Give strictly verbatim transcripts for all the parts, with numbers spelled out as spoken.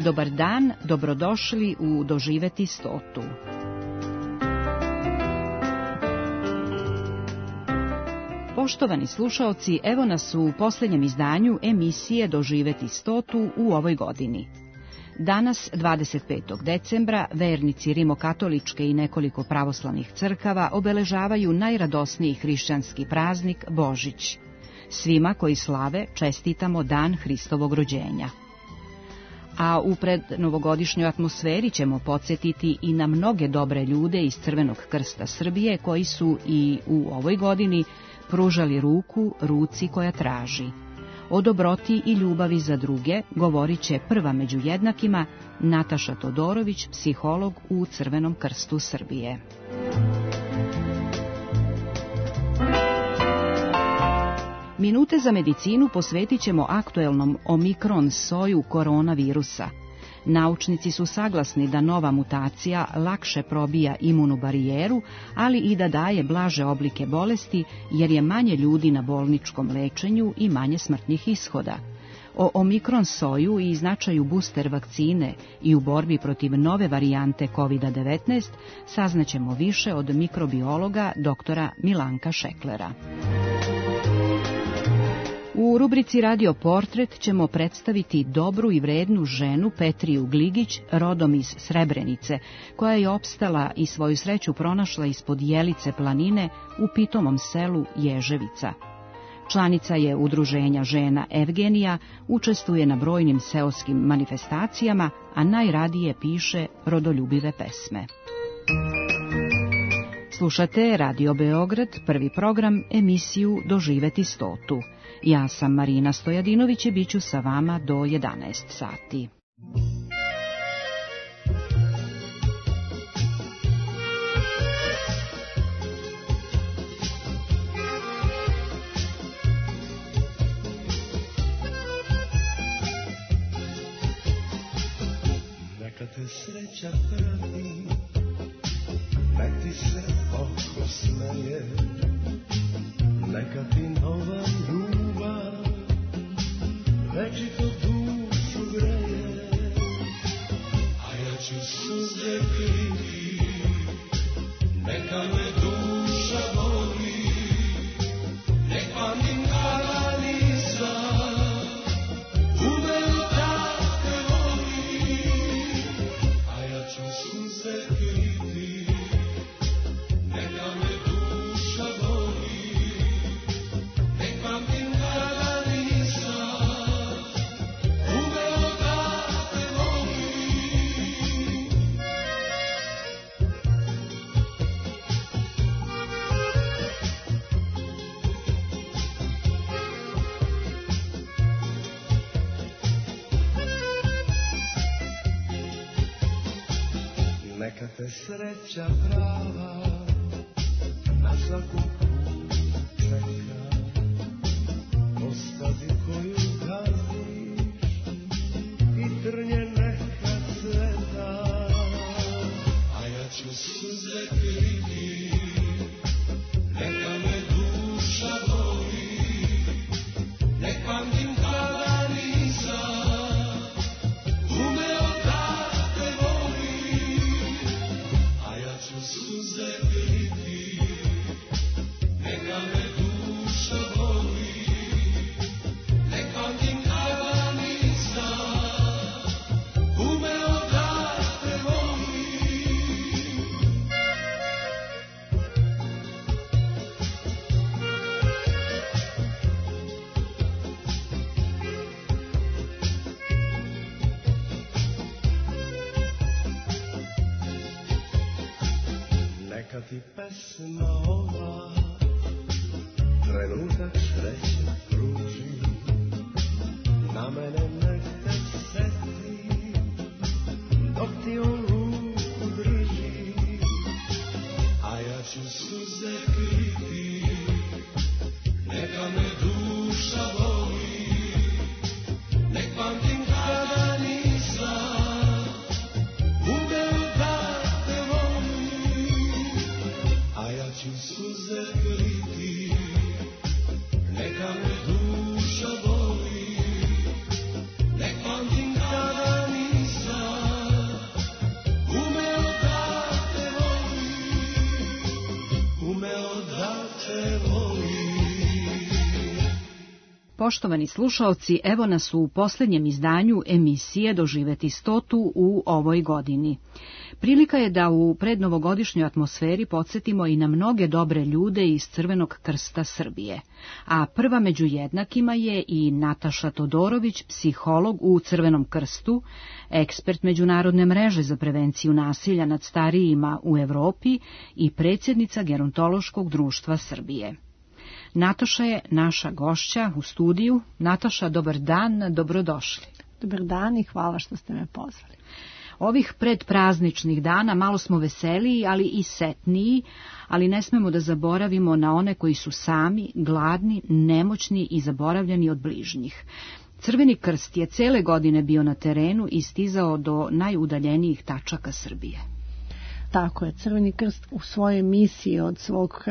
Dobar dan, dobrodošli u Doživeti stotu. Poštovani slušaoci, evo nas u posljednjem izdanju emisije Doživeti stotu u ovoj godini. Danas, dvadeset petog decembra, vernici rimokatoličke i nekoliko pravoslavnih crkava obeležavaju najradosniji hrišćanski praznik Božić. Svima koji slave čestitamo dan Hristovog rođenja. A u prednovogodišnjoj atmosferi ćemo podsjetiti i na mnoge dobre ljude iz Crvenog krsta Srbije koji su i u ovoj godini pružali ruku ruci koja traži. O dobroti i ljubavi za druge govorit će prva među jednakima Nataša Todorović, psiholog u Crvenom krstu Srbije. Minute za medicinu posvetit ćemo aktuelnom omikron soju koronavirusa. Naučnici su saglasni da nova mutacija lakše probija imunu barijeru, ali i da daje blaže oblike bolesti jer je manje ljudi na bolničkom lečenju i manje smrtnih ishoda. O omikron soju i značaju booster vakcine i u borbi protiv nove varijante kovid devetnaest saznaćemo više od mikrobiologa doktora Milanka Šeklera. U rubrici Radio Portret ćemo predstaviti dobru i vrednu ženu Petriju Gligić, rodom iz Srebrenice, koja je opstala i svoju sreću pronašla ispod Jelice planine u pitomom selu Ježevica. Članica je udruženja žena Evgenija, učestvuje na brojnim seoskim manifestacijama, a najradije piše rodoljubive pesme. Slušate Radio Beograd, prvi program, emisiju Doživeti stotu. Ja sam Marina Stojadinović i bit ću sa vama do jedanaest sati. Neka te sreća prati, nek ti se oko smeje, neka ti nova ljubav večito dušu greje, a ja ću suze kriti, neka me duša boli, nek pamtim kada nisam umeo da te volim, a ja ću suze kriti, neka me duša boli, nek pamtim kada nisam umeo da te volim. Neka te sreća prava na svakom putu čeka, ostavi koju gaziš i trnje neka cveta, a ja ću suze kriti, neka me duša boli, nek pamtim kada nisam umeo da te volim, a ja ću suze kriti, neka me duša boli, nek pamtim kada nisam umeo da te volim. Neka ti pesma ova trenutak sreće pruži, na mene nek te seti, dok ti on ruku drži, a ja ću suze kriti, neka me duša boli, nek pamtim kada nisam umeo da te volim, a ja ću suze kriti, neka me duša boli, nek pamtim kada nisam te voli. Poštovani slušaoci, evo nas u posljednjem izdanju emisije Doživeti stotu u ovoj godini. Prilika je da u prednovogodišnjoj atmosferi podsjetimo i na mnoge dobre ljude iz Crvenog krsta Srbije. A prva među jednakima je i Nataša Todorović, psiholog u Crvenom krstu, ekspert Međunarodne mreže za prevenciju nasilja nad starijima u Evropi i predsjednica Gerontološkog društva Srbije. Nataša je naša gošća u studiju. Nataša, dobar dan, dobrodošli. Dobar dan i hvala što ste me pozvali. Ovih predprazničnih dana malo smo veseliji, ali i setniji, ali ne smemo da zaboravimo na one koji su sami, gladni, nemoćni i zaboravljeni od bližnjih. Crveni krst je cele godine bio na terenu i stizao do najudaljenijih tačaka Srbije. Tako je, Crveni krst u svojoj misiji od svog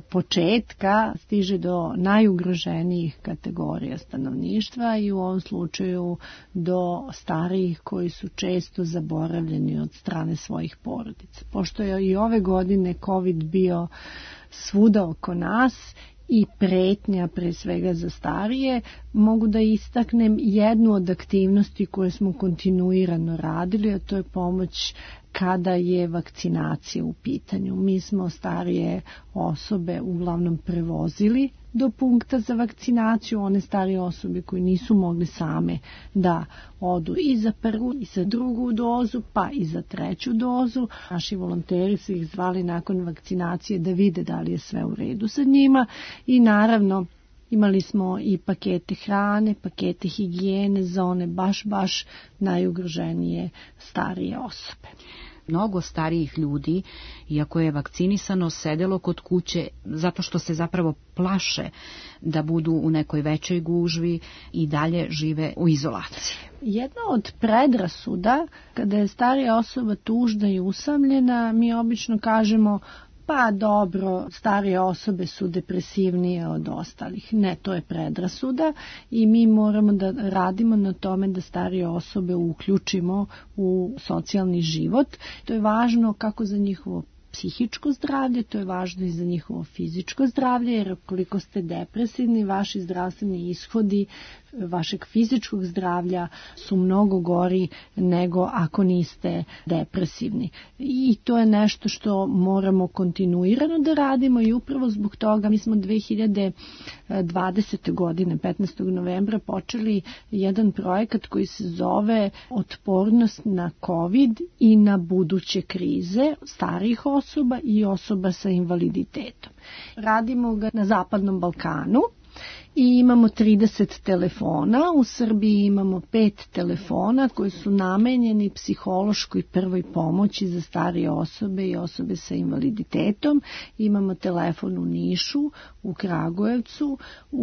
početka stiže do najugroženijih kategorija stanovništva i u ovom slučaju do starijih koji su često zaboravljeni od strane svojih porodica. Pošto je i ove godine COVID bio svuda oko nas i pretnja pre svega za starije, mogu da istaknem jednu od aktivnosti koje smo kontinuirano radili, a to je pomoć kada je vakcinacija u pitanju. Mi smo starije osobe uglavnom prevozili do punkta za vakcinaciju, one starije osobe koje nisu mogli same da odu i za prvu i za drugu dozu, pa i za treću dozu. Naši volonteri su ih zvali nakon vakcinacije da vide da li je sve u redu sa njima i naravno imali smo i pakete hrane, pakete higijene za one baš, baš najugroženije starije osobe. Mnogo starijih ljudi, iako je vakcinisano, sedelo kod kuće zato što se zapravo plaše da budu u nekoj većoj gužvi i dalje žive u izolaciji. Jedna od predrasuda, kada je starija osoba tužna i usamljena, mi obično kažemo pa dobro, starije osobe su depresivnije od ostalih. Ne, to je predrasuda i mi moramo da radimo na tome da starije osobe uključimo u socijalni život. To je važno kako za njihovo psihičko zdravlje, to je važno i za njihovo fizičko zdravlje, jer koliko ste depresivni, vaši zdravstveni ishodi vašeg fizičkog zdravlja su mnogo gori nego ako niste depresivni. I to je nešto što moramo kontinuirano da radimo i upravo zbog toga mi smo dve hiljade dvadesete. godine, petnaestog novembra, počeli jedan projekat koji se zove Otpornost na COVID i na buduće krize starijih osoba i osoba sa invaliditetom. Radimo ga na Zapadnom Balkanu. I imamo trideset telefona, u Srbiji imamo pet telefona koji su namenjeni psihološkoj prvoj pomoći za starije osobe i osobe sa invaliditetom. Imamo telefon u Nišu, u Kragujevcu,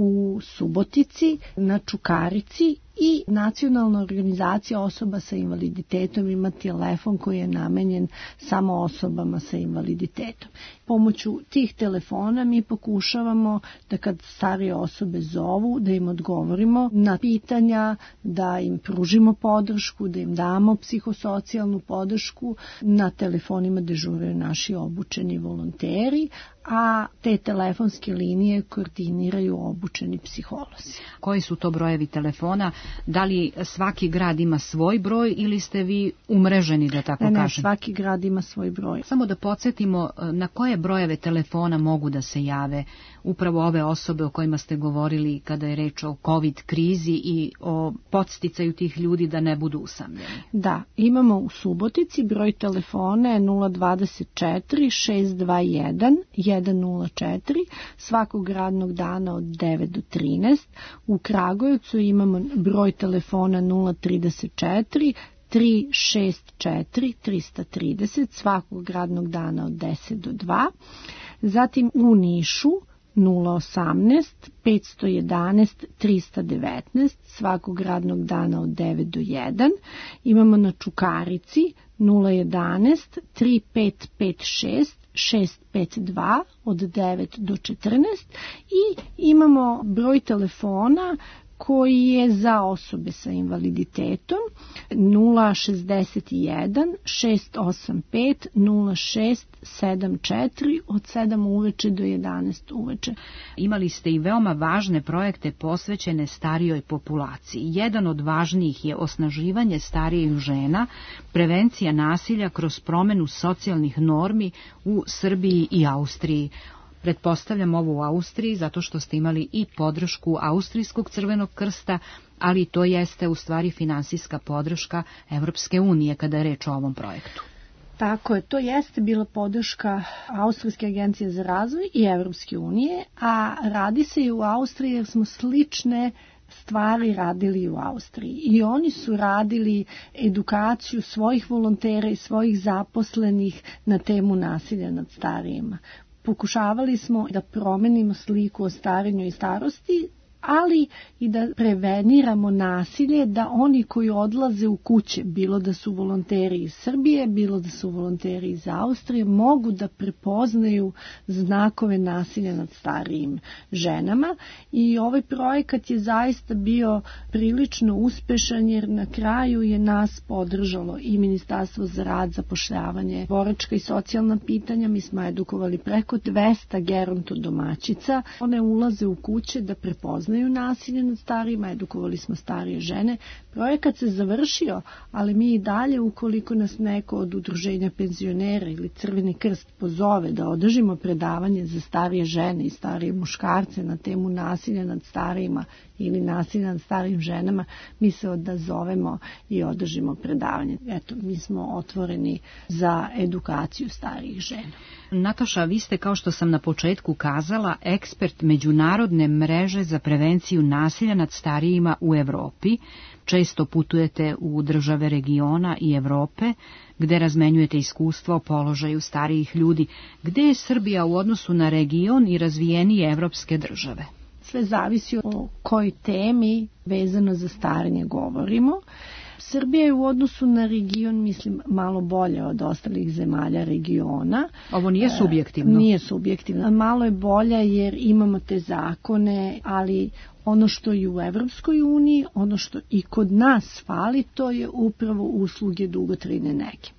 u Subotici, na Čukarici i Nacionalna organizacija osoba sa invaliditetom ima telefon koji je namenjen samo osobama sa invaliditetom. Pomoću tih telefona mi pokušavamo da kad starije osobe zovu, da im odgovorimo na pitanja, da im pružimo podršku, da im damo psihosocijalnu podršku. Na telefonima dežuraju naši obučeni volonteri, a te telefonske linije koordiniraju obučeni psiholozi. Koji su to brojevi telefona? Da li svaki grad ima svoj broj ili ste vi umreženi, da tako ne, ne, kažem? Svaki grad ima svoj broj. Samo da podsjetimo na koje brojeve telefona mogu da se jave upravo ove osobe o kojima ste govorili kada je reč o COVID krizi i o podsticaju tih ljudi da ne budu usamljeni. Da, imamo u Subotici broj telefona je nula dvadeset četiri šest dva jedan jedan nula četiri svakog radnog dana od devet do trinaest. U Kragujevcu imamo broj telefona nula trideset četiri tri šest četiri tri trideset svakog radnog dana od deset do dva. Zatim u Nišu nula osamnaest pet jedanaest tri devetnaest svakog radnog dana od devet do jedan. Imamo na Čukarici nula jedanaest tri pet pet šest šest pet dva od devet do četrnaest i imamo broj telefona koji je za osobe sa invaliditetom nula šezdeset jedan šest osam pet nula šest sedam četiri od sedam uveče do jedanaest uveče. Imali ste i veoma važne projekte posvećene starijoj populaciji. Jedan od važnijih je osnaživanje starijih žena, prevencija nasilja kroz promenu socijalnih normi u Srbiji i Austriji. Pretpostavljam ovo u Austriji zato što ste imali i podršku Austrijskog crvenog krsta, ali to jeste u stvari finansijska podrška Evropske unije kada je reč o ovom projektu. Tako je, to jeste bila podrška Austrijske agencije za razvoj i Evropske unije, a radi se i u Austriji jer smo slične stvari radili u Austriji. I oni su radili edukaciju svojih volontera i svojih zaposlenih na temu nasilja nad starijima. Pokušavali smo da promenimo sliku o starenju i starosti, ali i da preveniramo nasilje, da oni koji odlaze u kuće, bilo da su volonteri iz Srbije, bilo da su volonteri iz Austrije, mogu da prepoznaju znakove nasilja nad starijim ženama. I ovaj projekat je zaista bio prilično uspešan, jer na kraju je nas podržalo i Ministarstvo za rad, zapošljavanje, boračka i socijalna pitanja. Mi smo edukovali preko dvesta gerontodomaćica. One ulaze u kuće da prepoznaju nasilje nad starijima, edukovali smo starije žene. Projekat se završio, ali mi i dalje, ukoliko nas neko od udruženja penzionera ili Crveni krst pozove da održimo predavanje za starije žene i starije muškarce na temu nasilja nad starijima ili nasilja nad starijim ženama, mi se odazovemo i održimo predavanje. Eto, mi smo otvoreni za edukaciju starijih žena. Nataša, vi ste, kao što sam na početku kazala, ekspert Međunarodne mreže za prevenciju nasilja nad starijima u Evropi. Često putujete u države regiona i Evrope, gde razmenjujete iskustva o položaju starijih ljudi. Gde je Srbija u odnosu na region i razvijenije evropske države? Sve zavisi o kojoj temi vezano za starenje govorimo. Srbija je u odnosu na region, mislim, malo bolje od ostalih zemalja regiona. Ovo nije subjektivno. Nije subjektivno. Malo je bolja jer imamo te zakone, ali ono što i u Evropskoj uniji, ono što i kod nas fali, to je upravo usluge dugotrajne nege.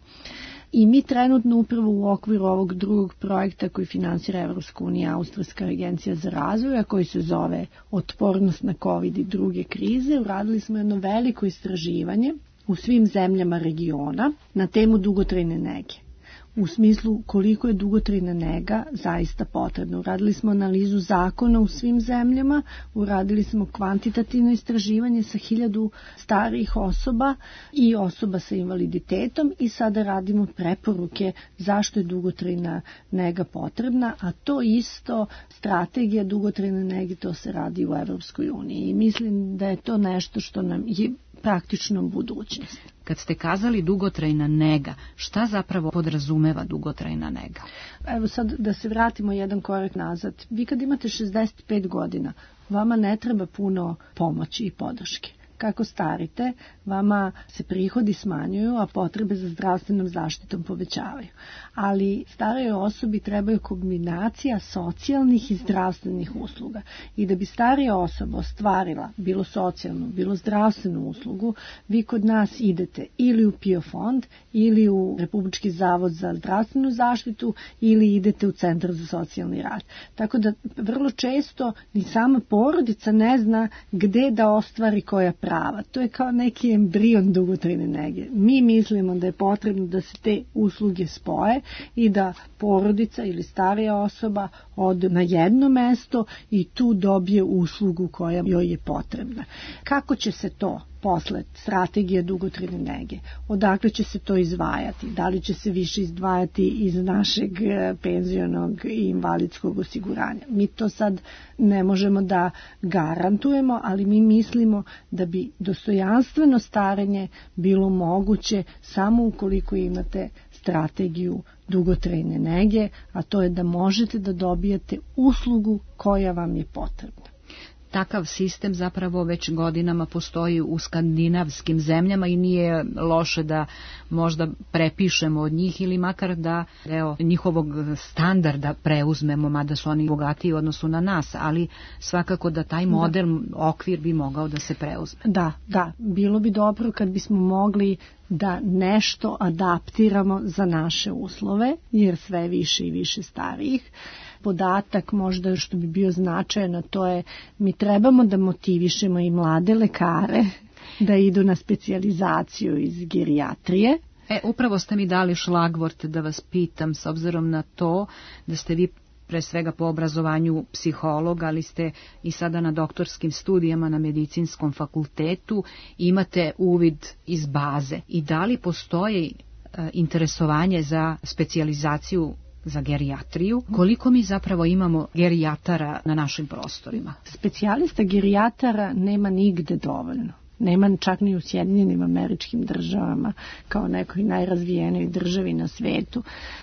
I mi trenutno upravo u okviru ovog drugog projekta koji finansira Evropska unija, Austrijska agencija za razvoj, a koji se zove Otpornost na COVID i druge krize, uradili smo jedno veliko istraživanje u svim zemljama regiona na temu dugotrajne nege. U smislu koliko je dugotrajna nega zaista potrebna. Uradili smo analizu zakona u svim zemljama, uradili smo kvantitativno istraživanje sa hiljadu starijih osoba i osoba sa invaliditetom i sada radimo preporuke zašto je dugotrajna nega potrebna, a to isto strategija dugotrajne nege, to se radi u Evropskoj uniji i mislim da je to nešto što nam je praktično budućnost. Kad ste kazali dugotrajna nega, šta zapravo podrazumeva dugotrajna nega? Evo sad da se vratimo jedan korak nazad. Vi kad imate šezdeset pet godina, vama ne treba puno pomoći i podrške. Kako starite, vama se prihodi smanjuju, a potrebe za zdravstvenom zaštitom povećavaju. Ali starijoj osobi trebaju kombinacija socijalnih i zdravstvenih usluga. I da bi starija osoba ostvarila bilo socijalnu, bilo zdravstvenu uslugu, vi kod nas idete ili u PIO fond, ili u Republički zavod za zdravstvenu zaštitu, ili idete u Centar za socijalni rad. Tako da vrlo često ni sama porodica ne zna gde da ostvari koja prava. To je kao neki embrion dugotrajne nege. Mi mislimo da je potrebno da se te usluge spoje i da porodica ili starija osoba ode na jedno mesto i tu dobije uslugu koja joj je potrebna. Kako će se to posle strategije dugotrajne nege? Odakle će se to izdvajati? Da li će se više izdvajati iz našeg penzionog i invalidskog osiguranja? Mi to sad ne možemo da garantujemo, ali mi mislimo da bi dostojanstveno starenje bilo moguće samo ukoliko imate strategiju dugotrajne nege, a to je da možete da dobijete uslugu koja vam je potrebna. takav sistem zapravo već godinama postoji u skandinavskim zemljama i nije loše da možda prepišemo od njih ili makar da deo njihovog standarda preuzmemo, mada su oni bogatiji u odnosu na nas, ali svakako da taj model, da. okvir bi mogao da se preuzme. Da, da, bilo bi dobro kad bismo mogli da nešto adaptiramo za naše uslove, jer sve više i više starijih. Podatak možda što bi bio značajan, a to je mi trebamo da motivišemo i mlade lekare da idu na specijalizaciju iz gerijatrije. E, upravo ste mi dali šlagvort da vas pitam, s obzirom na to da ste vi pre svega po obrazovanju psiholog, ali ste i sada na doktorskim studijama na medicinskom fakultetu, imate uvid iz baze. I da li postoji e, interesovanje za specijalizaciju za gerijatriju? Koliko mi zapravo imamo gerijatara na našim prostorima? Specijalista gerijatara nema nigde dovoljno. Nema čak ni u Sjedinjenim Američkim Državama kao nekoj najrazvijenoj državi na svetu.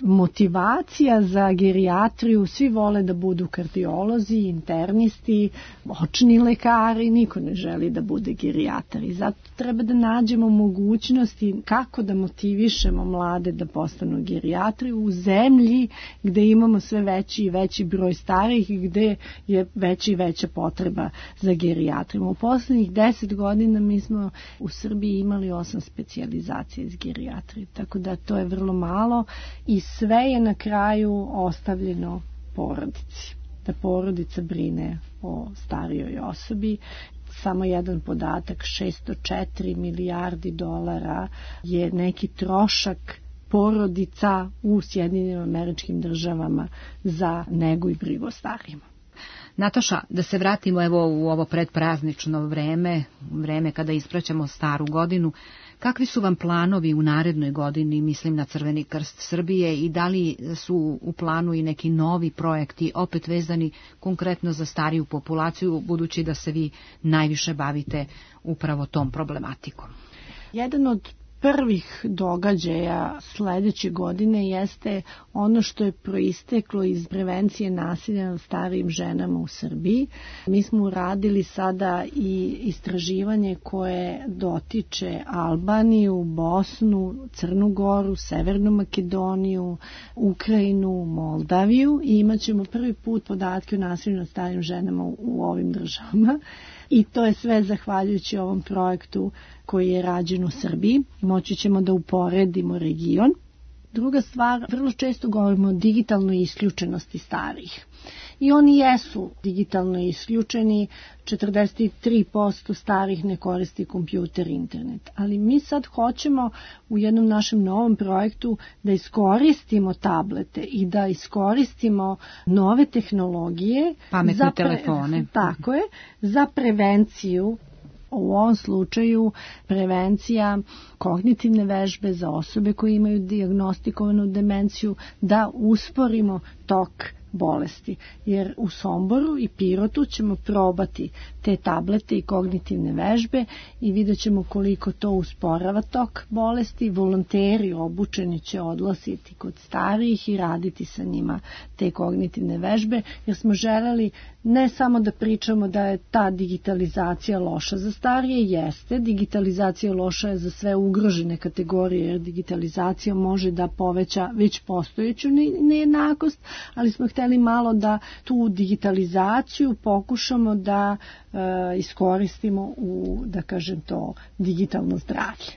Motivacija za gerijatriju, svi vole da budu kardiolozi, internisti, očni lekari, niko ne želi da bude gerijatar. I zato treba da nađemo mogućnosti kako da motivišemo mlade da postanu gerijatri u zemlji gde imamo sve veći i veći broj starih i gde je veća i veća potreba za gerijatrima. U poslednjih deset godina mi smo u Srbiji imali osam specijalizacija iz gerijatrije, tako da to je vrlo malo i sve je na kraju ostavljeno porodici. Da porodica brine o starijoj osobi. Samo jedan podatak, šesto četiri milijardi dolara je neki trošak porodica u Sjedinjenim Američkim Državama za negu i brigu o starijima. Nataša, da se vratimo evo u ovo predpraznično vreme, vreme kada ispraćamo staru godinu, kakvi su vam planovi u narednoj godini, mislim na Crveni krst Srbije, i da li su u planu i neki novi projekti opet vezani konkretno za stariju populaciju, budući da se vi najviše bavite upravo tom problematikom? Jedan od prvih događaja sledeće godine jeste ono što je proisteklo iz prevencije nasilja nad starijim ženama u Srbiji. Mi smo uradili sada i istraživanje koje dotiče Albaniju, Bosnu, Crnu Goru, Severnu Makedoniju, Ukrajinu, Moldaviju i imat ćemo prvi put podatke o nasilju nad starijim ženama u ovim državama. I to je sve zahvaljujući ovom projektu koji je rađen u Srbiji. Moći ćemo da uporedimo region. Druga stvar, vrlo često govorimo o digitalnoj isključenosti starijih. I oni jesu digitalno isključeni, četrdeset tri posto starih ne koristi kompjuter i internet. Ali mi sad hoćemo u jednom našem novom projektu da iskoristimo tablete i da iskoristimo nove tehnologije. Pametne za pre... telefone. Tako je, za prevenciju. U ovom slučaju prevencija kognitivne vežbe za osobe koje imaju dijagnostikovanu demenciju, da usporimo tok bolesti. Jer u Somboru i Pirotu ćemo probati te tablete i kognitivne vežbe i vidjet ćemo koliko to usporava tok bolesti. Volonteri obučeni će odlasiti kod starijih i raditi sa njima te kognitivne vežbe, jer smo želeli ne samo da pričamo da je ta digitalizacija loša za starije, jeste, digitalizacija loša je za sve ugrožene kategorije, jer digitalizacija može da poveća već postojeću nejednakost, ali smo hteli malo da tu digitalizaciju pokušamo da e, iskoristimo u, da kažem to, digitalno zdravlje.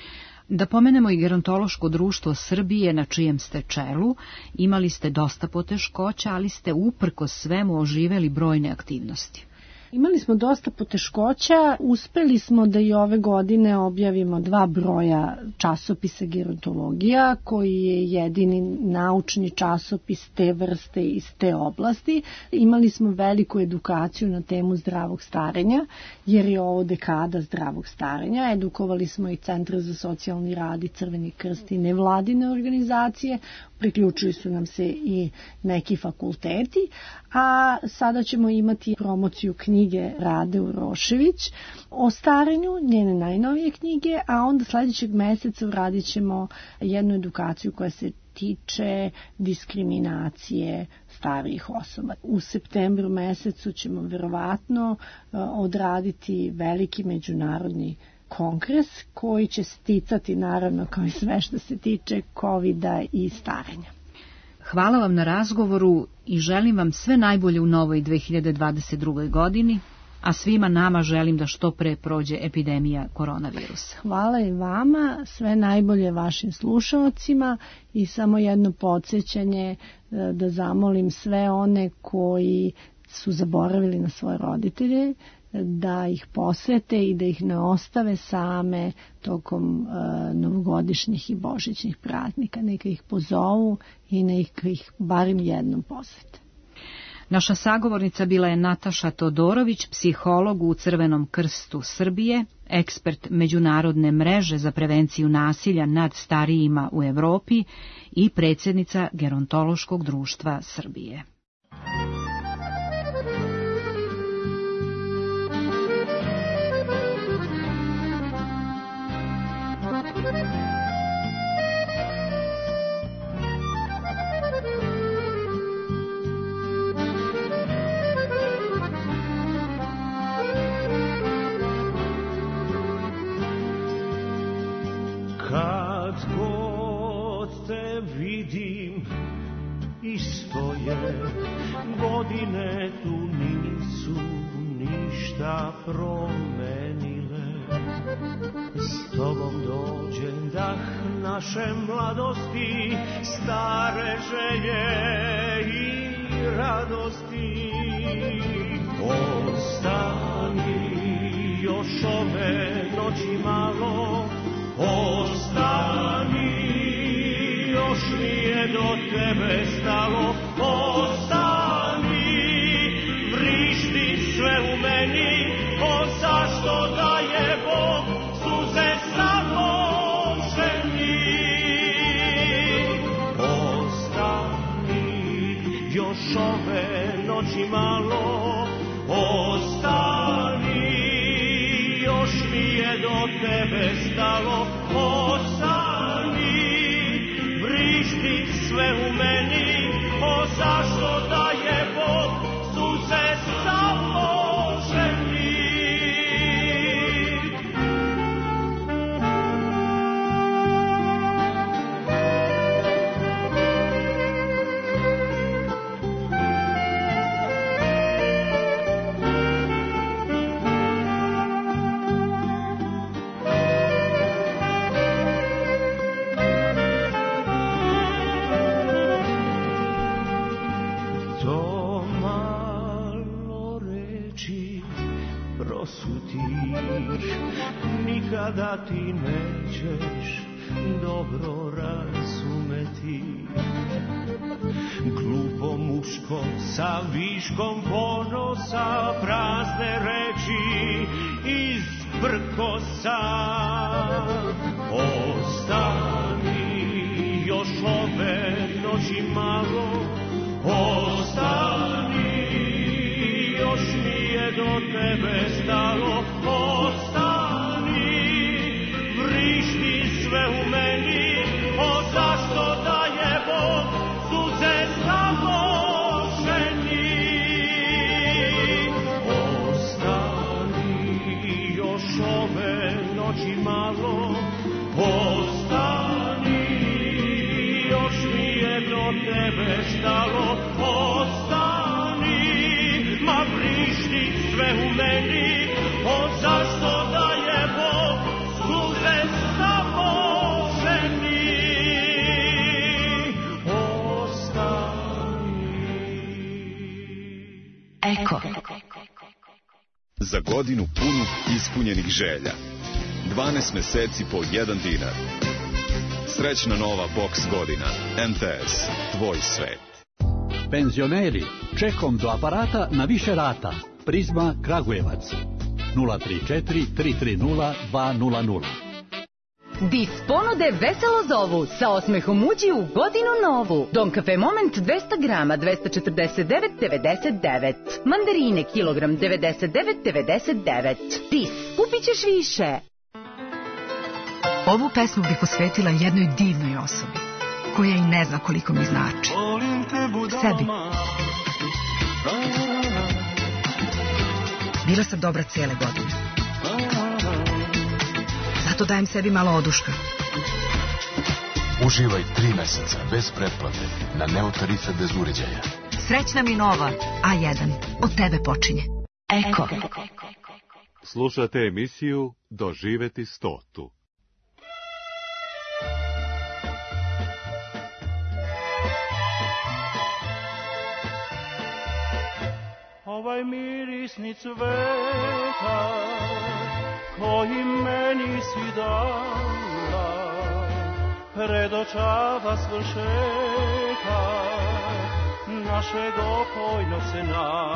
Da pomenemo i Gerontološko društvo Srbije, na čijem ste čelu. Imali ste dosta poteškoća, ali ste uprkos svemu oživeli brojne aktivnosti. Imali smo dosta poteškoća, uspeli smo da i ove godine objavimo dva broja časopisa gerontologija, koji je jedini naučni časopis te vrste iz te oblasti. Imali smo veliku edukaciju na temu zdravog starenja, jer je ovo dekada zdravog starenja. Edukovali smo i Centar za socijalni rad i Crveni krst i nevladine organizacije, priključuju su nam se i neki fakulteti, a sada ćemo imati promociju knjiga knjige Rade Urošević o starenju, njene najnovije knjige, a onda sledećeg meseca uradit ćemo jednu edukaciju koja se tiče diskriminacije starijih osoba. U septembru mesecu ćemo verovatno odraditi veliki međunarodni kongres koji će sticati naravno kao i sve što se tiče kovida i starenja. Hvala vam na razgovoru i želim vam sve najbolje u novoj dve hiljade dvadeset druge. godini, a svima nama želim da što pre prođe epidemija koronavirusa. Hvala i vama, sve najbolje vašim slušalcima i samo jedno podsjećanje da zamolim sve one koji su zaboravili na svoje roditelje da ih posete i da ih ne ostave same tokom uh, novogodišnjih i božićnih praznika. Neka ih pozovu i neka ih barem jednom posete. Naša sagovornica bila je Nataša Todorović, psiholog u Crvenom krstu Srbije, ekspert Međunarodne mreže za prevenciju nasilja nad starijima u Evropi i predsjednica Gerontološkog društva Srbije. Kad god te vidim, isto je, godine tu nisu ništa promenile. S tobom dođe dah naše mladosti, stare želje i radosti. Ostani još ove noći malo, ostani, još mi je do tebe stalo. Ostani, vrišti sve u meni, o zašto daje Bog suze samoženi. Ostani, još ove noći malo, ostani, još mi je do tebe stalo. Ostani, vrišti sve u meni, o zašto daje Bog suze samoženi. Nikada ti nećeš dobro razumeti. Glupo muško sa viškom ponosa, prazne reči iz prkosa. Ostani još ove noći malo, ostani, još mi je do tebe stalo. Ostani, vrišti sve u meni, o zašto daje Bog suze samoženi. Ostani, još ove noći malo, ostani, još mi je do tebe stalo. Ostani, ma vrišti sve u meni, o zašto daje Bog suze samoženi. Ostani. Eko. Za godinu punu ispunjenih želja. dvanaest meseci po jedan dinar. Srećna nova boks godina. M T S. Tvoj svet. Penzioneri, čekom do aparata na više rata. Prizma Kragujevac. nula tri četiri tri tri nula dva nula nula. Dis ponude veselo zovu, sa osmehom uđi u godinu novu. Don kafe Moment dvesta grama, dvesta četrdeset devet devedeset devet. Mandarine kilogram devedeset devet devedeset devet. Dis, kupit ćeš više. Ovu pesmu bih posvetila jednoj divnoj osobi, koja i ne zna koliko mi znači. Sebi. Bila sam dobra cijele godine. Zato dajem sebi malo oduška. Uživaj tri meseca bez pretplate na Neo tarife bez uređaja. Srećna mi nova A jedan. Od tebe počinje. Eko. Slušate emisiju Doživeti stotu. Ovaj mirisni cveta koji meni si dala predočava svršetka našeg opojnog sna,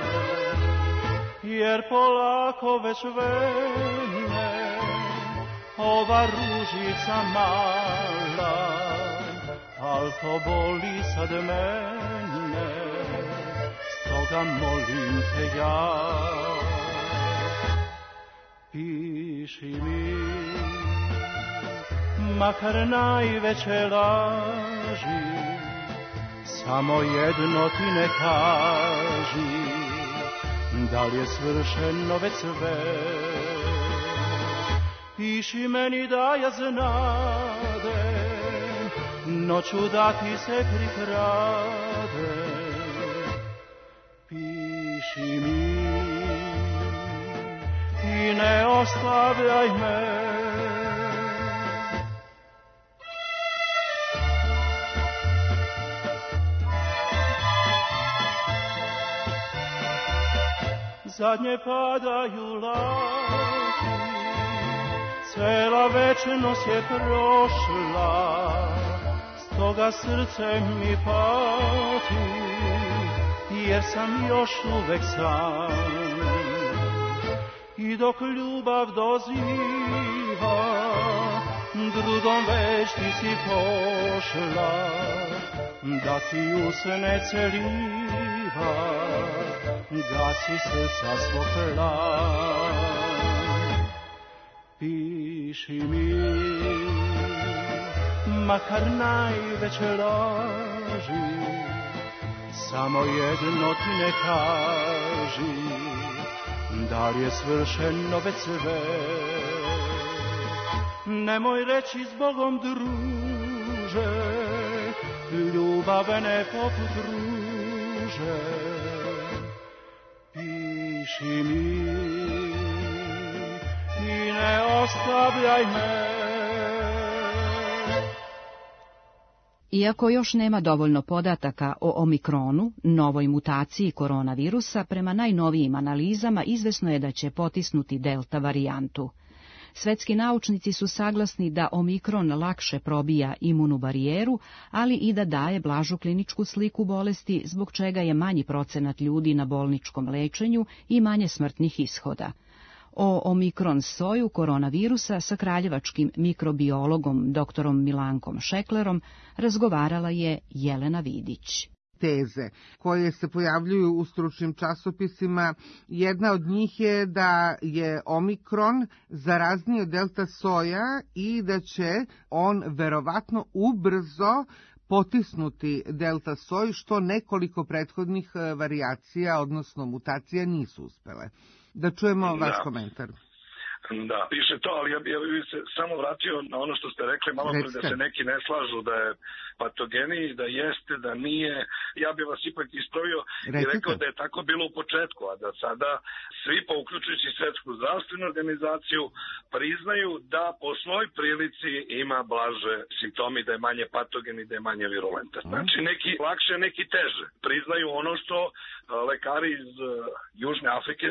jer polako već vene ova ružica mala, al to boli sad mene, stoga molim te ja, piši mi, makar najveće laži, samo jedno ti ne kaži, da li je svršeno već sve. Piši meni da ja znadem, noću da ti se prikradem. Piši mi i ne ostavljaj me. Zadnje padaju laki, cela večnost je prošla, stoga srce mi pati, jer sam još uvek sam. I dok ljubav doziva, drugom već ti si pošla, da ti usne celiva, gasi srca svog plan. Piši mi, makar najveće laži, samo jedno ti ne kaži, da li je svršeno već sve. Nemoj reći zbogom druže, ljubav ne poput ruže. Piši mi i ne ostavljaj me. Iako još nema dovoljno podataka o omikronu, novoj mutaciji koronavirusa, prema najnovijim analizama izvesno je da će potisnuti delta varijantu. Svetski naučnici su saglasni da omikron lakše probija imunu barijeru, ali i da daje blažu kliničku sliku bolesti, zbog čega je manji procenat ljudi na bolničkom lečenju i manje smrtnih ishoda. O omikron soju koronavirusa sa kraljevačkim mikrobiologom doktorom Milankom Šeklerom razgovarala je Jelena Vidić. Teze koje se pojavljuju u stručnim časopisima. Jedna od njih je da je omikron zarazniji od delta soja i da će on verovatno ubrzo potisnuti delta soj, što nekoliko prethodnih varijacija, odnosno mutacija, nisu uspele. Da čujemo vaš da. komentar. Da, piše to, ali ja, ja bih se samo vratio na ono što ste rekli malo pre, da se neki ne slažu da je patogeniji, da jeste, da nije. Ja bih vas ipak ispravio i rekao da je tako bilo u početku, a da sada svi, pa uključujući Svetsku zdravstvenu organizaciju, priznaju da po svoj prilici ima blaže simptomi, da je manje patogen i da je manje virulentan. Znači neki lakše, neki teže. Priznaju ono što lekari iz Južne Afrike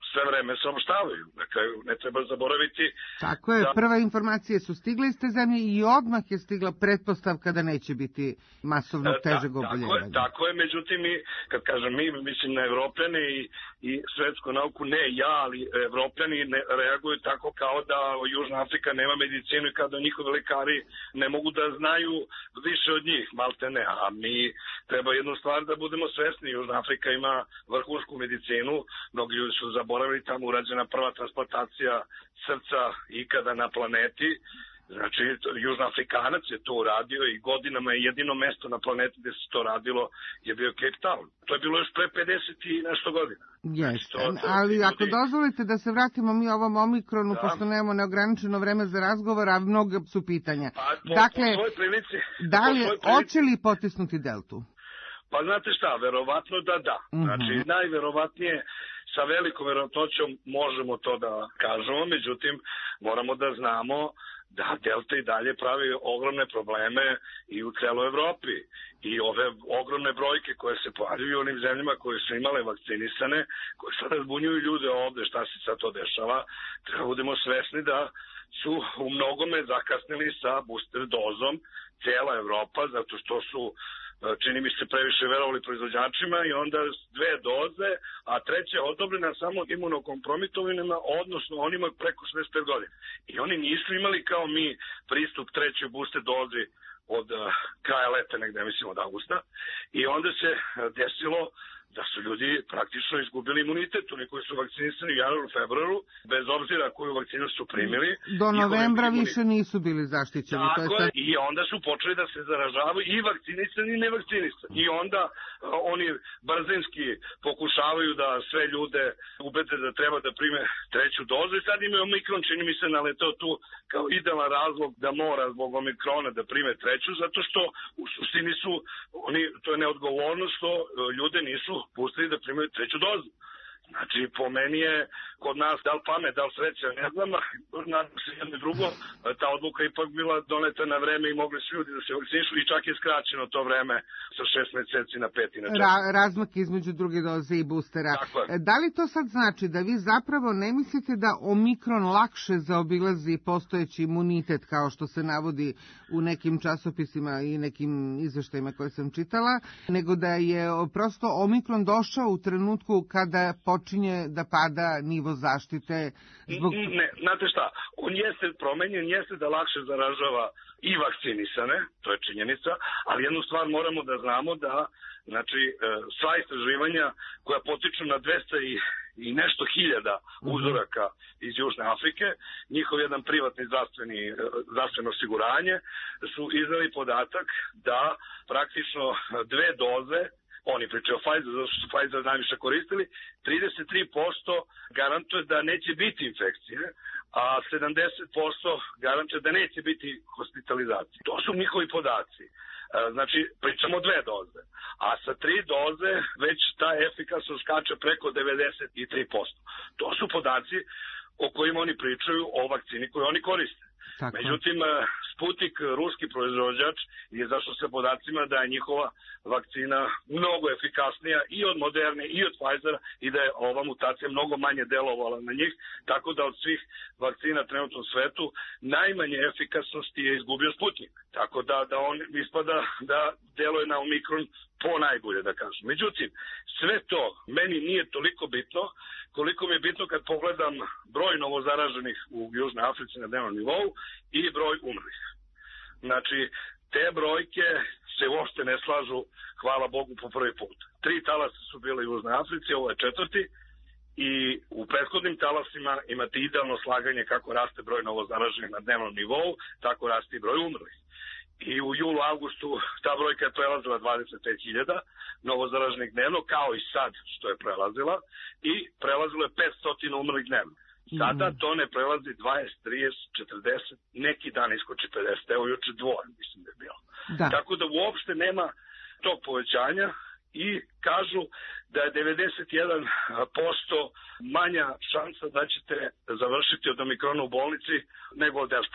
sve vreme saopštavaju. Na kraju ne treba zaboraviti... Tako je, da... prve informacije su stigle iz te zemlje i odmah je stigla pretpostavka da neće biti masovnog težeg oboljevanja. Tako je, tako je, međutim, mi, kad kažem mi, mislim na Evropljane i, i svetsku nauku, ne ja, ali Evropljani ne reaguju tako kao da Južna Afrika nema medicinu i kada njihovi lekari ne mogu da znaju više od njih, malte ne, a mi treba jednu stvar da budemo svesni. Južna Afrika ima vrhunsku medicinu, mnogi ljudi su zaboravili, tamo urađena prva transplantacija srca ikada na planeti. Znači, Južnoafrikanac je to uradio i godinama je jedino mesto na planeti gde se to radilo je bio Cape Town. To je bilo još pre pedeset i nešto godina. Jeste, znači, ali ako ljudi... dozvolite da se vratimo mi ovom Omikronu, da. Pošto nemamo neograničeno vreme za razgovor, a mnogo su pitanja. Pa, po, dakle, po svoj prilici, da li, hoće li potisnuti deltu? Pa znate šta, verovatno da da. Mm-hmm. Znači, najverovatnije sa velikom verovatnoćom možemo to da kažemo, međutim, moramo da znamo da delta i dalje pravi ogromne probleme i u celoj Evropi. I ove ogromne brojke koje se pojavljuju u onim zemljama koje su imale vakcinisane, koje sada zbunjuju ljude ovde, šta se sad to dešava, treba budemo svesni da su u mnogome zakasnili sa booster dozom cijela Evropa, zato što su, čini mi se, previše verovali proizvođačima i onda dve doze, a treća je odobrena samo imunokompromitovanima, odnosno onima preko šezdeset pet godina. I oni nisu imali kao mi pristup trećoj booster dozi od kraja leta, negde mislim od avgusta, i onda se desilo da su ljudi praktično izgubili imunitet, oni koji su vakcinisani u januaru, februaru, bez obzira koju vakcinu su primili. Do novembra više nisu bili zaštićeni. Tako to je, sad... i onda su počeli da se zaražavaju i vakcinisani i nevakcinisani. I onda oni brzinski pokušavaju da sve ljude ubede da treba da prime treću dozu i sad imaju Omikron, čini mi se naletao tu kao idealan razlog da mora zbog Omikrona da prime treću, zato što u suštini su, oni, to je neodgovornost što ljude nisu pustili da primaju treću dozu. Znači, po meni je kod nas da li pamet, da li sreća, ne znam, nadam se jedno i drugo, ta odluka ipak bila doneta na vreme i mogli su ljudi da se vakcinišu i čak je skraćeno to vreme sa šest meseci na pet i na četiri. Ra razmak između druge doze i boostera. Da li to sad znači da vi zapravo ne mislite da Omikron lakše zaobilazi postojeći imunitet, kao što se navodi u nekim časopisima i nekim izveštajima koje sam čitala, nego da je prosto Omikron došao u trenutku kada počinje da pada nivo zaštite zbog... Ne, znate šta, on jeste promenjen, jeste da lakše zaražava i vakcinisane, to je činjenica, ali jednu stvar moramo da znamo da, znači, sva istraživanja koja potiču na dvesta i, i nešto hiljada uzoraka iz Južne Afrike, njihov jedan privatni zdravstveni, zdravstveno osiguranje, su izdali podatak da praktično dve doze, oni pričaju o Pfizer, zato što su Pfizer najviše koristili, trideset tri posto garantuje da neće biti infekcije, a sedamdeset posto garantuje da neće biti hospitalizacije. To su njihovi podaci. Znači, pričamo dve doze. A sa tri doze već ta efikasnost skače preko devedeset tri posto. To su podaci o kojima oni pričaju o vakcini koju oni koriste. Tako. Međutim, Sputnik, ruski proizvođač, je zašao sa podacima da je njihova vakcina mnogo efikasnija i od Moderne i od Pfizera i da je ova mutacija mnogo manje delovala na njih, tako da od svih vakcina trenutno u svetu najmanje efikasnosti je izgubio Sputnik. Tako da, da on ispada da deluje na Omikron po najbolje, da kažem. Međutim, sve to meni nije toliko bitno koliko mi je bitno kad pogledam broj novozaraženih u Južnoj Africi na dnevnom nivou i broj umrlih. Znači, te brojke se uopšte ne slažu, hvala Bogu, po prvi put. Tri talasa su bile u Južnoj Africi, ovo je četvrti, i u prethodnim talasima imate idealno slaganje kako raste broj novozaraženih na dnevnom nivou, tako raste i broj umrlih. I u julu, avgustu ta brojka je prelazila dvadeset pet hiljada novozaraženih dnevno, kao i sad što je prelazila, i prelazilo je petsto umrlih dnevno. Sada to ne prelazi dvadeset, trideset, četrdeset, neki dan iskoči pedeset, evo juče dvoje, mislim da je bilo. Da. Tako da uopšte nema tog povećanja i kažu da je devedeset jedan posto manja šansa da ćete završiti od Omikrona u bolnici nego od Delta.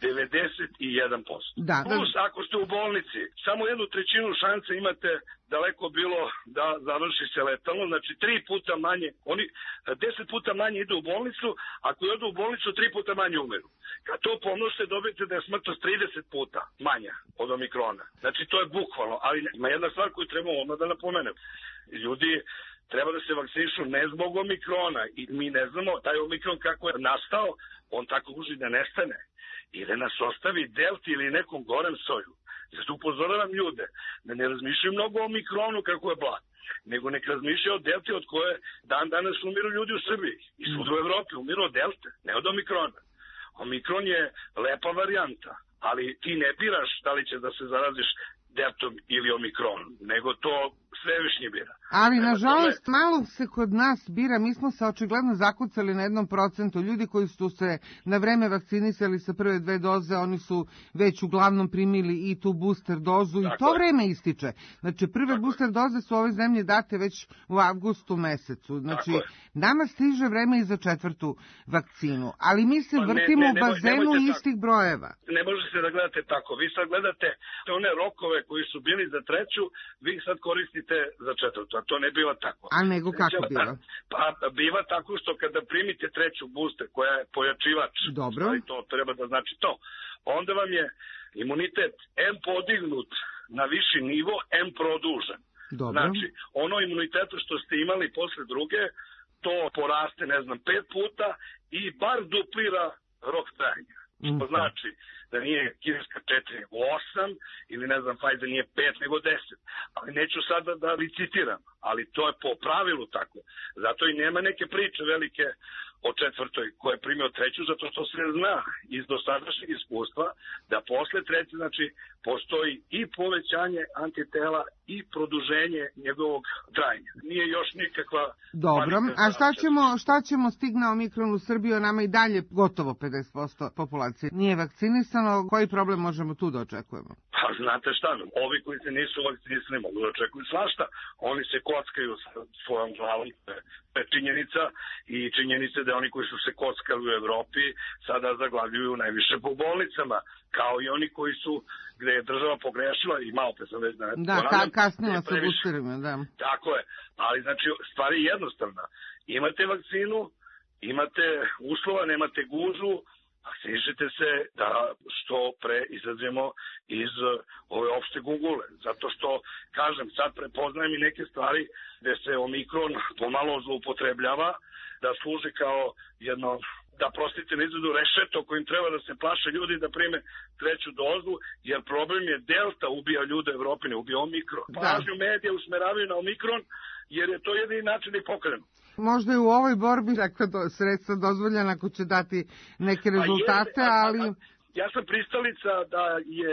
devedeset jedan posto. Da, Plus, da. ako ste u bolnici, samo jednu trećinu šanse imate daleko bilo da završi se letalno, znači tri puta manje, oni deset puta manje idu u bolnicu, ako idu u bolnicu tri puta manje umeru. Kad to pomnožite dobijete da je smrtnost trideset puta manja od omikrona. Znači to je bukvalno, ali ima jedna stvar koju trebamo odmah da napomenem. Ljudi treba da se vakcinišu ne zbog omikrona i mi ne znamo taj omikron kako je nastao, on tako uži da nestane i da nas ostavi delti ili nekom gorem soju. Zato upozoravam ljude da ne razmišljaju mnogo o omikronu kako je blag, nego nek razmišljaju o delti od koje dan danas umiru ljudi u Srbiji i svud u Evropi umiru od delte, ne od omikrona. Omikron je lepa varijanta, ali ti ne biraš da li će da se zaraziš deltom ili omikronom, nego to svevišnji bira. Ali, nažalost, tome... malo se kod nas bira, mi smo se očigledno zakucali na jednom procentu. Ljudi koji su se na vreme vakcinisali sa prve dve doze, oni su već uglavnom primili i tu booster dozu i to vreme ističe. Znači, prve booster doze su ove zemlje date već u avgustu mesecu. Znači, nama stiže vreme i za četvrtu vakcinu, ali mi se vrtimo u bazenu istih brojeva. Ne možete da gledate tako. Vi sad gledate one rokove koji su bili za treću, vi sad koristite za četvrtu, a to ne biva tako. A nego kako biva? Pa biva tako što kada primite treću booster koja je pojačivač, dobro, to treba da znači to, onda vam je imunitet em podignut na viši nivo, em produžen. Dobro. Znači, ono imunitetu što ste imali posle druge, to poraste, ne znam, pet puta i bar duplira rok trajanja. Što znači da nije kineska četiri nego osam ili ne znam Pfizer nije pet nego deset. Ali neću sada da licitiram, ali to je po pravilu tako. Zato i nema neke priče velike o četvrtoj koja je primio treću, zato što se zna iz dosadašnjeg iskustva da posle treće, znači, postoji i povećanje antitela i produženje njegovog trajanja. Nije još nikakva... Dobro, a šta ćemo, šta ćemo stigne omikron u Srbiju, nama i dalje gotovo pedeset posto populacije nije vakcinisano, koji problem možemo tu da očekujemo? Pa znate šta, ovi koji se nisu vakcinisani mogu da očekuju svašta, oni se kockaju sa svojom glavom, to je činjenica i činjenica da oni koji su se kockali u Evropi sada zaglavljuju najviše po bolnicama, kao i oni koji su, gde je država pogrešila i malo pre sam već da ne da, ponavljam. Da, kasnila sa boosterima, da. Tako je, ali znači stvar je jednostavna. Imate vakcinu, imate uslova, nemate gužu, vakcinišite se da što pre izađemo iz ove opšte gungule. Zato što, kažem, sad prepoznajem i neke stvari gde se omikron pomalo zloupotrebljava, da služi kao jedno, da prostite ne izvedu rešeto kojim treba da se plaše ljudi da prime treću dozu, jer problem je delta ubija ljude u Evropi, ne ubija omikron. Pažnju medija usmeravaju na omikron, jer je to jedini način da ih pokrenu. Možda je u ovoj borbi dakle, do, sredstva dozvoljena ako će dati neke rezultate, je, a, ali... A, a, ja sam pristalica da je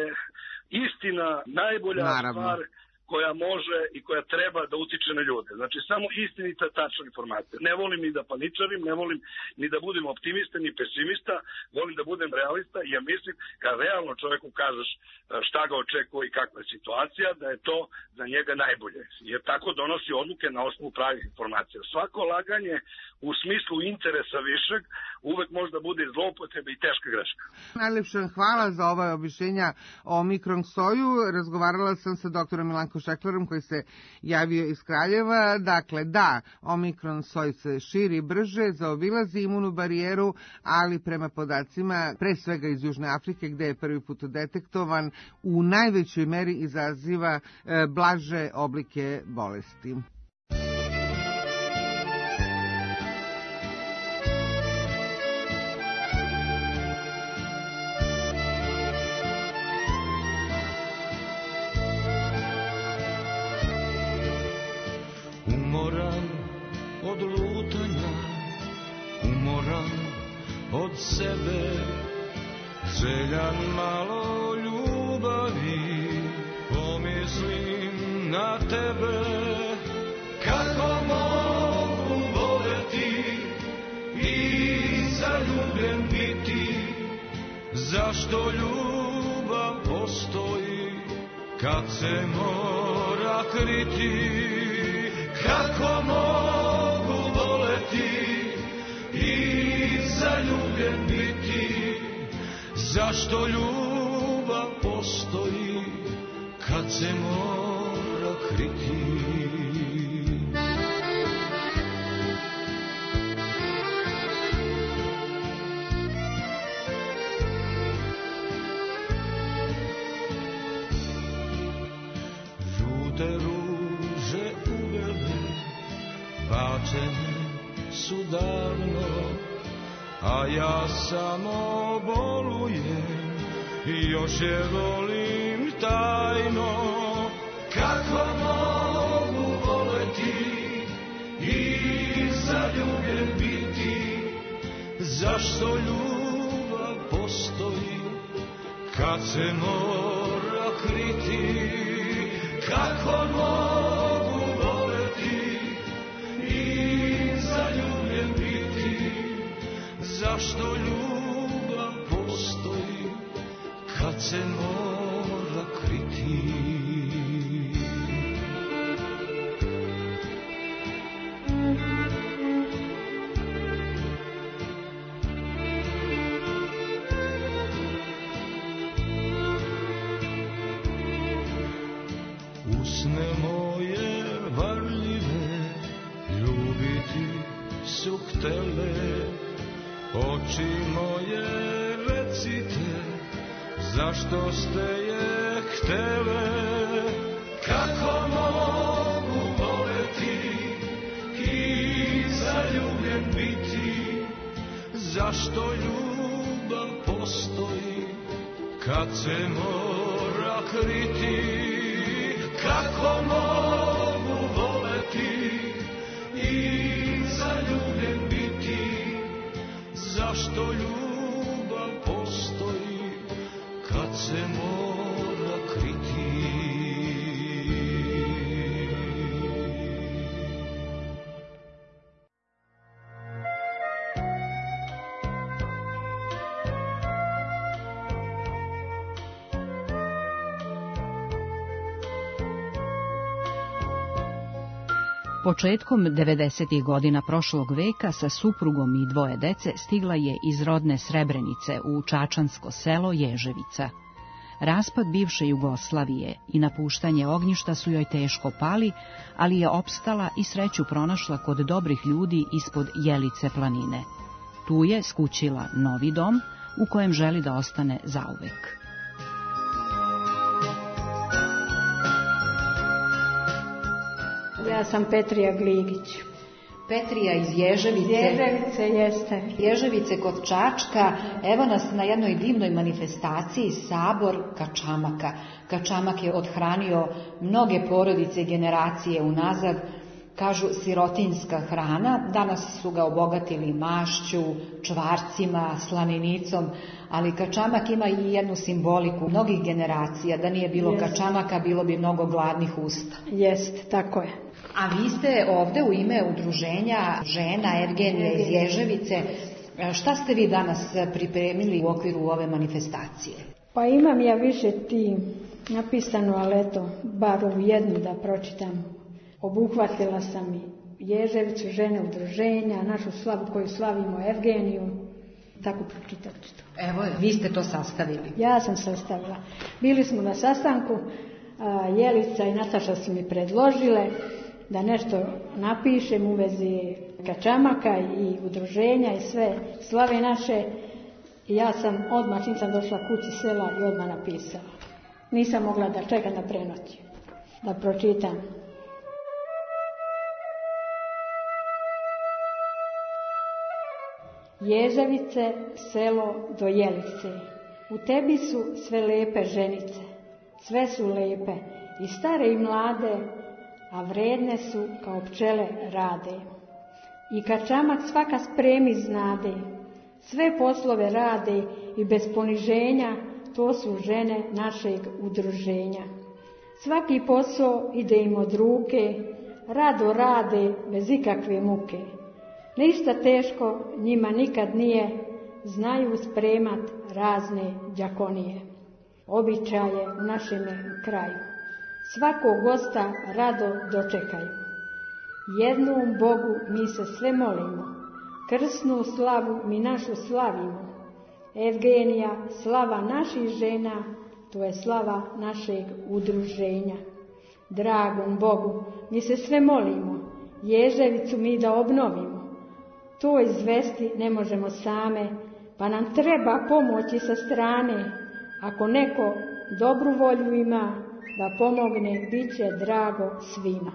istina najbolja Naravno. stvar koja može i koja treba da utiče na ljude. Znači, samo istinita, tačna informacija. Ne volim ni da paničarim, ne volim ni da budem optimista, ni pesimista, volim da budem realista i ja mislim, kad realno čoveku kažeš šta ga očekuje i kakva je situacija, da je to za njega najbolje. Jer tako donosi odluke na osnovu pravih informacija. Svako laganje u smislu interesa višeg uvek možda bude zloupotreba i teška greška. Najlepše hvala za ova objašnjenja o omikron soju. Razgovarala sam sa doktorom Milankom Šeklerom koji se javio iz Kraljeva. Dakle, da, omikron soj se širi brže, zaobilazi imunu barijeru, ali prema podacima, pre svega iz Južne Afrike, gde je prvi put detektovan, u najvećoj meri izaziva e, blaže oblike bolesti. Umoran od lutanja, umoran od sebe, željan malo ljubavi, pomislim na tebe. Kako mogu voljeti i zaljubljen biti, zašto ljubav postoji kad se mora kriti? Kako mogu voleti i zaljubljen biti, zašto ljubav postoji kad se mora kriti. Žute ruže uvele, bačene su davno, a ja samo bolujem i još je volim tajno. Kako mogu voleti i zaljubljen biti, zašto ljubav postoji kad se mora kriti. Kako mogu voleti i zaljubljen biti, zašto ljubav postoji kad se mora kriti. Usne moje varljive ljubiti su htele, oči moje recite, zašto ste je htele. Kako mogu voleti i zaljubljen biti, zašto ljubav postoji kad se mora kriti. Kako mogu voleti i zaljubljen biti, zašto ljubav postoji kad se mora kriti. Početkom devedesetih godina prošlog veka sa suprugom i dvoje dece stigla je iz rodne Srebrenice u čačansko selo Ježevica. Raspad bivše Jugoslavije i napuštanje ognjišta su joj teško pali, ali je opstala i sreću pronašla kod dobrih ljudi ispod Jelice planine. Tu je skućila novi dom u kojem želi da ostane zauvek. Ja sam Petrija Gligić. Petrija iz Ježevice. Ježevice jeste. Ježevice kod Čačka. Evo nas na jednoj divnoj manifestaciji, sabor Kačamaka. Kačamak je othranio mnoge porodice i generacije unazad. Kažu sirotinjska hrana, danas su ga obogatili mašću, čvarcima, slaninicom, ali Kačamak ima i jednu simboliku mnogih generacija. Da nije bilo Jest. Kačamaka, bilo bi mnogo gladnih usta. Jest, tako je. A vi ste ovde u ime udruženja žena Ergenije iz Ježevice. Šta ste vi danas pripremili u okviru ove manifestacije? Pa imam ja više tim napisano, ali eto, bar ovu jednu da pročitam. Obuhvatila sam i Ježevicu, žene udruženja, našu slavu koju slavimo, Evgeniju. Tako pročitat ću to. Evo, vi ste to sastavili. Ja sam sastavila. Bili smo na sastanku, a, Jelica i Nataša su mi predložile da nešto napišem u vezi Kačamaka i udruženja i sve slave naše. I ja sam odmah, čim sam došla kući sela i odmah napisala. Nisam mogla da čekam na prenoći, da pročitam. Ježevice, selo do Jelice, u tebi su sve lepe ženice, sve su lepe, i stare i mlade, a vredne su kao pčele rade. I Kačamak svaka spremi znade, sve poslove rade i bez poniženja, to su žene našeg udruženja. Svaki posao ide im od ruke, rado rade bez ikakve muke. Ništa teško njima nikad nije, znaju spremat razne đakonije. Običaje u našem kraju. Svakog gosta rado dočekaju. Jednom Bogu mi se sve molimo, krsnu slavu mi našu slavimo. Evgenija, slava naših žena, to je slava našeg udruženja. Dragom Bogu, mi se sve molimo, Ježevicu mi da obnovimo. To izvesti ne možemo same, pa nam treba pomoći sa strane. Ako neko dobru volju ima da pomogne, bit će drago svima.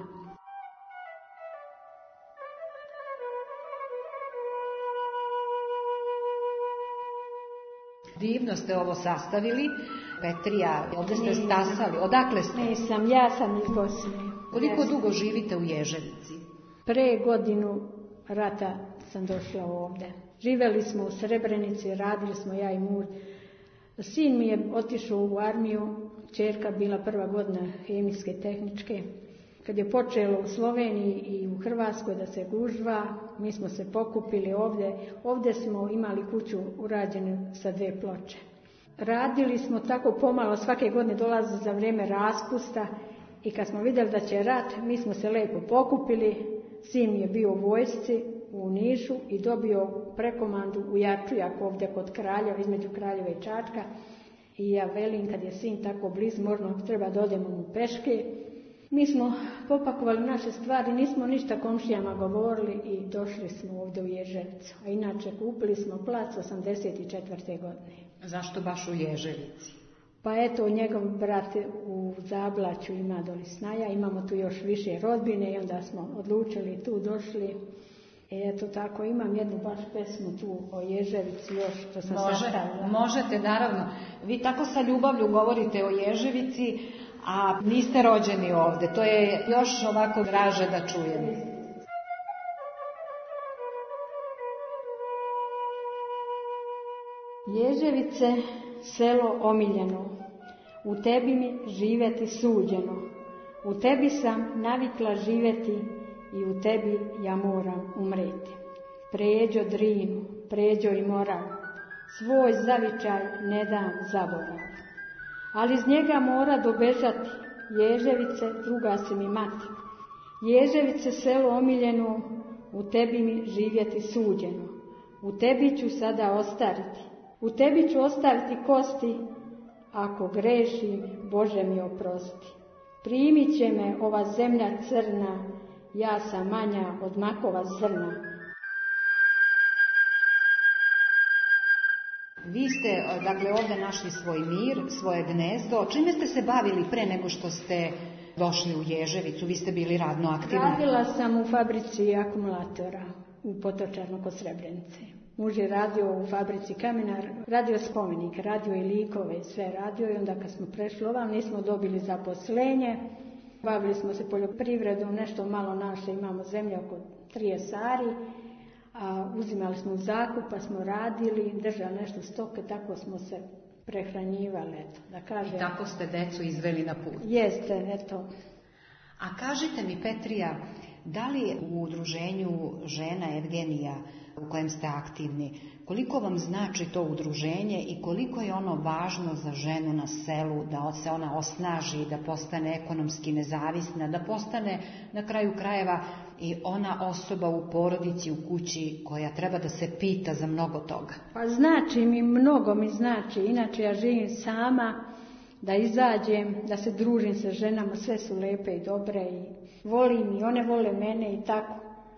Divno ste ovo sastavili. Petrija, ovdje ste stasali. Odakle ste? Nisam, ja sam iz Bosne. Koliko dugo živite u Ježevici? Pre godinu rata sam došla ovdje. Živeli smo u Srebrenici, radili smo ja i muž. Sin mi je otišao u armiju, ćerka bila prva godina hemijske tehničke. Kad je počelo u Sloveniji i u Hrvatskoj da se gužva, mi smo se pokupili ovdje. Ovdje smo imali kuću urađenu sa dve ploče. Radili smo tako pomalo, svake godine dolazi za vrijeme raspusta i kad smo vidjeli da će rat, mi smo se lijepo pokupili. Sin je bio u vojsci u Nišu i dobio prekomandu u Jačujak ovdje kod Kraljeva, između Kraljeva i Čačka. I ja velim, kad je sin tako blizu, možda treba da odemo mu peške. Mi smo popakovali naše stvari, nismo ništa komšijama govorili i došli smo ovdje u Ježevicu. A inače kupili smo plac osamdeset četvrte godine. Zašto baš u Ježevici? Pa eto, njegov brat u Zablaću ima doli snaja, imamo tu još više rodbine i onda smo odlučili tu došli. E, eto tako, imam jednu baš pesmu tu o Ježevici još što sam Može, sastavila. Možete, naravno. Vi tako sa ljubavlju govorite o Ježevici, a niste rođeni ovdje. To je još ovako draže da čujem. Ježevice, selo omiljeno, u tebi mi živjeti suđeno. U tebi sam navikla živjeti i u tebi ja moram umreti. Pređo Drinu, pređo i Morav, svoj zavičaj ne dam zaborav. Ali iz njega mora dobežati, Ježevice, druga si mi mati. Ježevice, selo omiljeno, u tebi mi živjeti suđeno. U tebi ću sada ostariti, u tebi ću ostaviti kosti, ako grešim, Bože mi oprosti. Primit će me ova zemlja crna, ja sam manja od makova zrna. Vi ste, dakle, ovdje našli svoj mir, svoje gnezdo. Čime ste se bavili pre nego što ste došli u Ježevicu? Vi ste bili radno aktivni. Radila sam u fabrici akumulatora u Potočarnu kod Srebrenice. Muž je radio u fabrici kamena, radio spomenik, radio i likove, sve radio i onda kad smo prešli ovam nismo dobili zaposlenje. Bavili smo se poljoprivredom, nešto malo naše, imamo zemlje oko trideset ari, a uzimali smo u zakup, pa smo radili, držali nešto stoke, tako smo se prehranjivali, eto, da kažem. I tako ste decu izveli na put. Jeste, eto. A kažite mi, Petrija, da li u udruženju žena Evgenija u kojem ste aktivni, koliko vam znači to udruženje i koliko je ono važno za ženu na selu, da se ona osnaži, da postane ekonomski nezavisna, da postane na kraju krajeva i ona osoba u porodici, u kući koja treba da se pita za mnogo toga? Pa znači mi, mnogo mi znači, inače ja živim sama, da izađem, da se družim sa ženama, sve su lepe i dobre i volim i one vole mene i tako.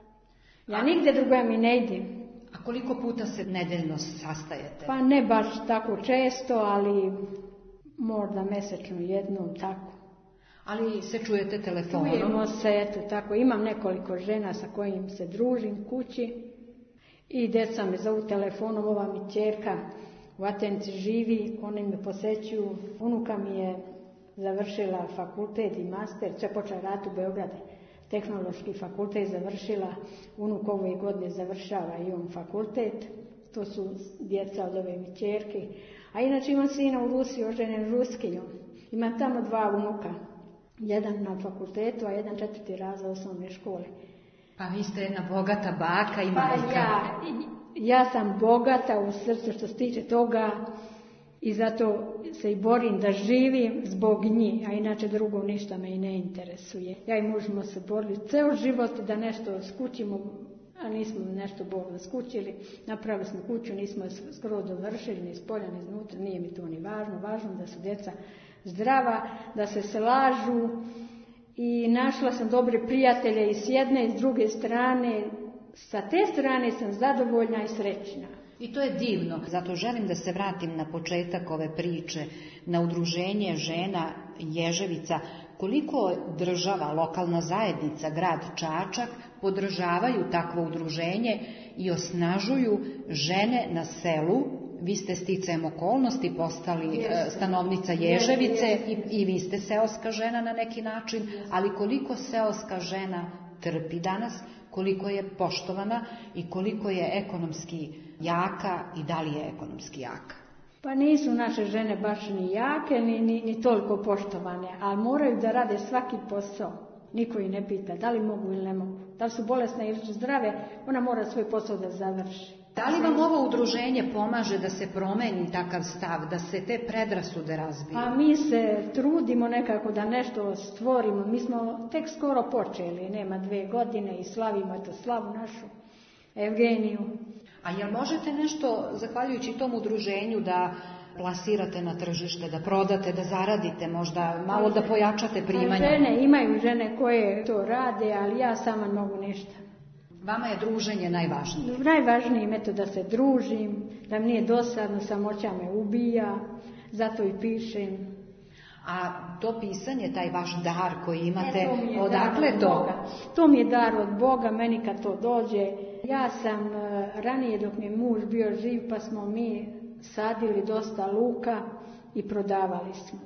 Ja nigde druga mi ne idem. A koliko puta se nedeljno sastajete? Pa ne baš tako često, ali možda mesečno jednom, tako. Ali se čujete telefonom? Čujemo se, eto tako. Imam nekoliko žena sa kojim se družim kući i djeca me zovu telefonom, ova mi ćerka u Atenici živi, oni me posećuju. Unuka mi je završila fakultet i master, će počela raditi u Beogradu. Tehnološki fakultet završila, unuk ove godine završava i on fakultet, to su djeca od ove mi ćerke. A inače imam sina u Rusiji, oženen Ruskinjom. Imam tamo dva unuka, jedan na fakultetu, a jedan četvrti razred osnovne škole. Pa vi ste jedna bogata baka i majka. Pa ja, ja sam bogata u srcu što se tiče toga i zato se i borim da živim zbog njih, a inače drugo ništa me i ne interesuje. Ja i muž smo se borili ceo život da nešto skućimo, A nismo nešto Bog skućili, napravili smo kuću, nismo je skoro dovršili, ni spolja, ni iznutra, nije mi to ni važno. Važno da su djeca zdrava, da se slažu i našla sam dobre prijatelje i s jedne i s druge strane. Sa te strane sam zadovoljna i srećna. I to je divno, zato želim da se vratim na početak ove priče, na udruženje žena Ježevica. Koliko država, lokalna zajednica, grad Čačak podržavaju takvo udruženje i osnažuju žene na selu. Vi ste sticajem okolnosti postali stanovnica Ježevice i, i vi ste seoska žena na neki način, ali koliko seoska žena trpi danas, koliko je poštovana i koliko je ekonomski jaka i da li je ekonomski jaka? Pa nisu naše žene baš ni jake, ni, ni, ni toliko poštovane, ali moraju da rade svaki posao. Niko ih ne pita da li mogu ili ne mogu. Da li su bolesne ili su zdrave, ona mora svoj posao da završi. Da li vam ovo udruženje pomaže da se promeni takav stav, da se te predrasude razbiju? Pa mi se trudimo nekako da nešto stvorimo. Mi smo tek skoro počeli, nema dve godine i slavimo eto slavu našu Evgeniju. A jel možete nešto, zahvaljujući tom udruženju, da plasirate na tržište, da prodate, da zaradite, možda malo da pojačate primanja? Žene, imaju žene koje to rade, ali ja sama ne mogu ništa. Vama je druženje najvažnije? Najvažnije je to da se družim, da mi nije dosadno, samoća me ubija, zato i pišem. A to pisanje, taj vaš dar koji imate, e, odakle to? To mi je dar od Boga, meni kad to dođe. Ja sam ranije dok mi je muž bio živ, pa smo mi sadili dosta luka i prodavali smo.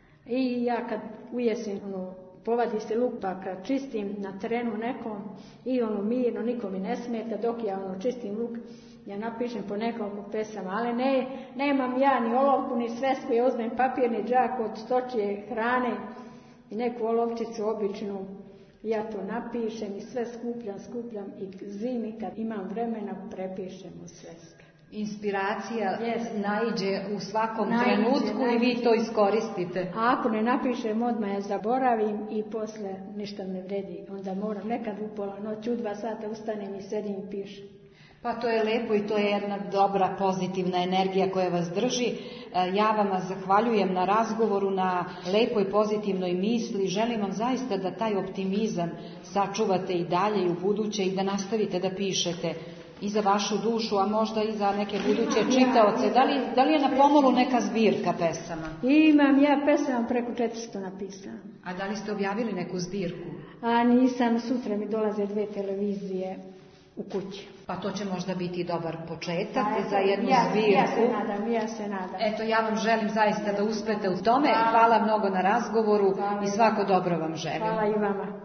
I ja kad ujesen, ono, povadi se luk, pa kad čistim na terenu nekom i ono mirno, niko mi ne smeta, dok ja ono čistim luk, ja napišem po nekoliko pesama, ali ne, nemam ja ni olovku, ni svesku, ja uzmem papirni džak od stočje hrane i neku olovčicu običnu, ja to napišem i sve skupljam, skupljam i zimi kad imam vremena prepišem u sveske. Inspiracija yes. naiđe u svakom naiđe, trenutku naiđe. I vi to iskoristite. A ako ne napišem odmah ja zaboravim i posle ništa ne vredi. Onda moram nekad u pola noći, u dva sata ustanem i sedim i pišem. Pa to je lepo i to je jedna dobra pozitivna energija koja vas drži. Ja vam zahvaljujem na razgovoru, na lepoj pozitivnoj misli. Želim vam zaista da taj optimizam sačuvate i dalje i u buduće i da nastavite da pišete i za vašu dušu, a možda i za neke buduće čitaoce. Da li, da li je na pomolu neka zbirka pesama? Imam ja pesama preko četiristo napisana. A da li ste objavili neku zbirku? A nisam, sutra mi dolaze dve televizije u kući. Pa to će možda biti dobar početak eto, za jednu ja, zbirku. Ja se nadam, ja se nadam. Eto, ja vam želim zaista da uspete u tome. Hvala, Hvala mnogo na razgovoru Hvala. I svako dobro vam želim. Hvala i vama.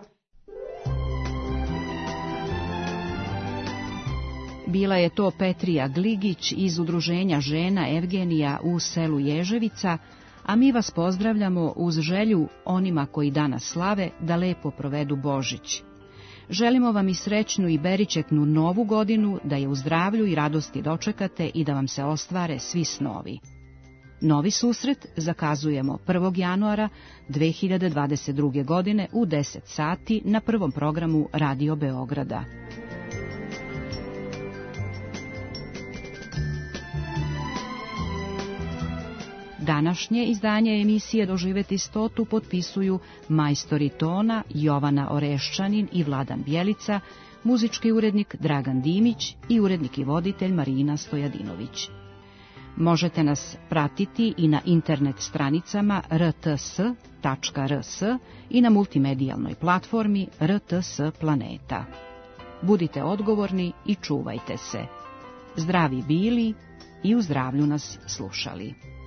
Bila je to Petrija Gligić iz udruženja žena Evgenija u selu Ježevica, a mi vas pozdravljamo uz želju onima koji danas slave da lepo provedu Božić. Želimo vam i srećnu i beričetnu novu godinu, da je u zdravlju i radosti dočekate i da vam se ostvare svi snovi. Novi susret zakazujemo prvog januara dve hiljade dvadeset druge. godine u deset sati na prvom programu Radio Beograda. Današnje izdanje emisije Doživeti stotu potpisuju majstori tona Jovana Oreščanin i Vladan Bjelica, muzički urednik Dragan Dimić i urednik i voditelj Marina Stojadinović. Možete nas pratiti i na internet stranicama r t s tačka r s i na multimedijalnoj platformi R T S Planeta. Budite odgovorni i čuvajte se. Zdravi bili i u zdravlju nas slušali.